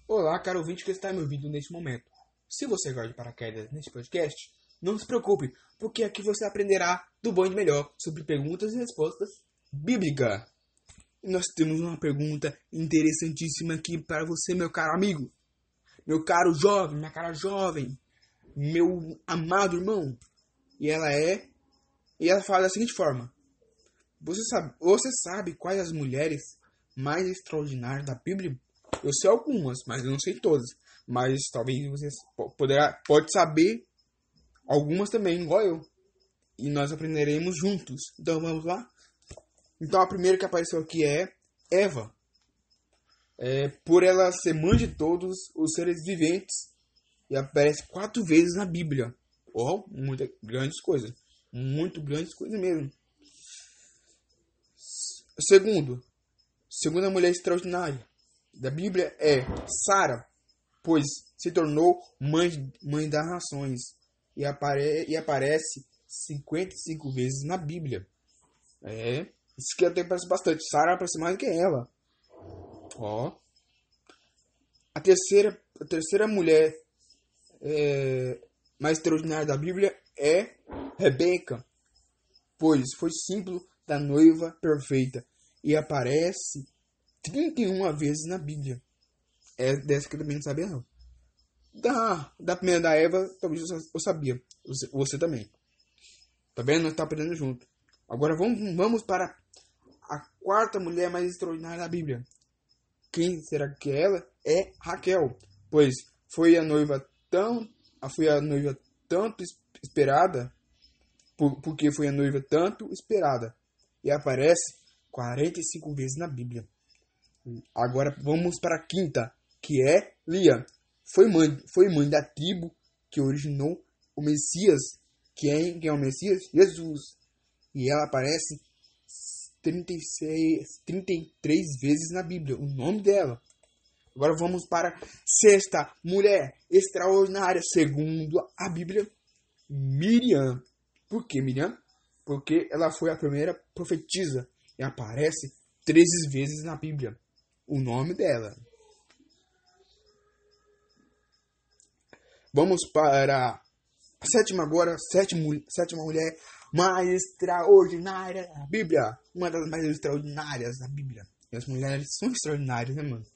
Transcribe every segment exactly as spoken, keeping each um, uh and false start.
Olá, caro ouvinte que está me ouvindo neste momento. Se você gosta de paraquedas neste podcast, não se preocupe, porque aqui você aprenderá do bom e do melhor sobre perguntas e respostas bíblicas. E nós temos uma pergunta interessantíssima aqui para você, meu caro amigo, meu caro jovem, minha cara jovem, meu amado irmão. E ela é, e ela fala da seguinte forma: Você sabe, você sabe quais as mulheres mais extraordinárias da Bíblia? Eu sei algumas, mas eu não sei todas. Mas talvez você poderá, pode saber algumas também, igual eu. E nós aprenderemos juntos. Então vamos lá? Então a primeira que apareceu aqui é Eva. É, por ela ser mãe de todos os seres viventes. E aparece quatro vezes na Bíblia. Oh, muitas grandes coisas. Muito grandes coisas mesmo. Segundo, segunda mulher extraordinária da Bíblia é Sara, pois se tornou mãe, mãe das nações e, apare, e aparece cinquenta e cinco vezes na Bíblia. É, isso que até aparece bastante. Sara aparece mais do que ela. Ó. A terceira, a terceira mulher é, mais extraordinária da Bíblia é Rebeca, pois foi símbolo da noiva perfeita e aparece trinta e uma vezes na Bíblia. É dessa que eu também não sabia, não. Da, da primeira da Eva, talvez eu sabia. Você, você também. Tá vendo? Nós estamos aprendendo junto. Agora vamos, vamos para a quarta mulher mais extraordinária da Bíblia. Quem será que é ela? É Raquel. Pois foi a noiva tão, foi a noiva tanto esperada, por, porque foi a noiva tanto esperada. E aparece quarenta e cinco vezes na Bíblia. Agora vamos para a quinta, que é Lia. Foi mãe, foi mãe da tribo que originou o Messias. Quem, quem é o Messias? Jesus. E ela aparece trinta e seis, trinta e três vezes na Bíblia, o nome dela. Agora vamos para a sexta mulher extraordinária, segundo a Bíblia, Miriam. Por que Miriam? Porque ela foi a primeira profetisa e aparece treze vezes na Bíblia. O nome dela. Vamos para a sétima agora, sétima, sétima mulher mais extraordinária da Bíblia. Uma das mais extraordinárias da Bíblia. E as mulheres são extraordinárias, né, mano?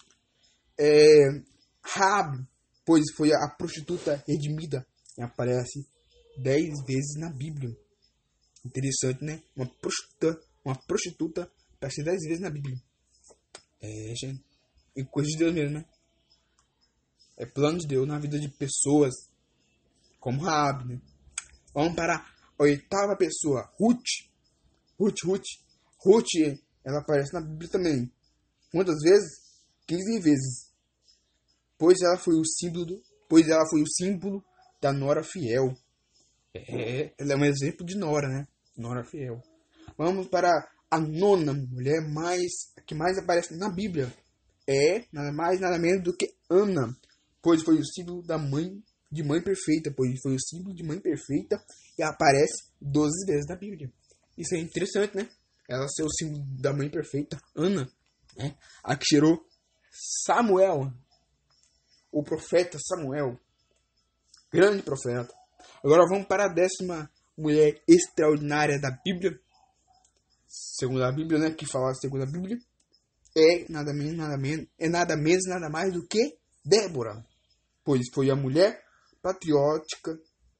É, Raabe, pois foi a prostituta redimida e aparece dez vezes na Bíblia. Interessante, né? Uma prostituta, uma prostituta aparece dez vezes na Bíblia. É, gente. É coisa de Deus mesmo, né? É plano de Deus na vida de pessoas como Raabe, né? Vamos para a oitava pessoa, Ruth. Ruth, Ruth. Ruth, ela aparece na Bíblia também. Quantas vezes? quinze vezes. Pois ela foi o símbolo, do, pois ela foi o símbolo da nora fiel. É, ela é um exemplo de nora, né? Nora fiel. Vamos para a nona mulher mais, que mais aparece na Bíblia. É nada mais, nada menos do que Ana. Pois foi o símbolo da mãe, de mãe perfeita. Pois foi o símbolo de mãe perfeita e aparece doze vezes na Bíblia. Isso é interessante, né? Ela ser o símbolo da mãe perfeita, Ana. Né? A que gerou Samuel. O profeta Samuel. Grande profeta. Agora vamos para a décima mulher extraordinária da Bíblia. Segundo a Bíblia, né? Que fala segundo a Bíblia. É nada menos, nada menos, é nada menos, nada mais do que Débora. Pois foi a mulher patriótica,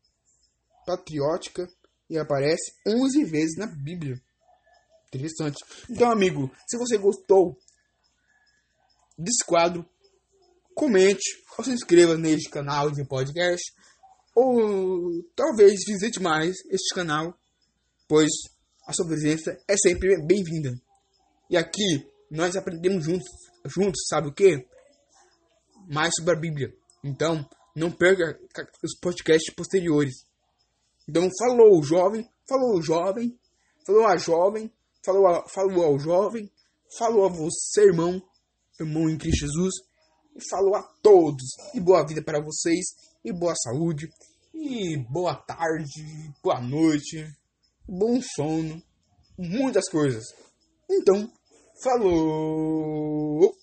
patriótica e aparece onze vezes na Bíblia. Interessante. Então, amigo, se você gostou desse quadro, comente ou se inscreva neste canal de podcast. Ou talvez visite mais este canal, pois a sua presença é sempre bem-vinda. E aqui nós aprendemos juntos, juntos, sabe o que? Mais sobre a Bíblia. Então, não perca os podcasts posteriores. Então, falou jovem, falou jovem, falou a jovem, falou, a, falou ao jovem, falou a você, irmão, irmão em Cristo Jesus, e falou a todos. E boa vida para vocês, e boa saúde, e boa tarde, boa noite, bom sono, muitas coisas. Então, falou!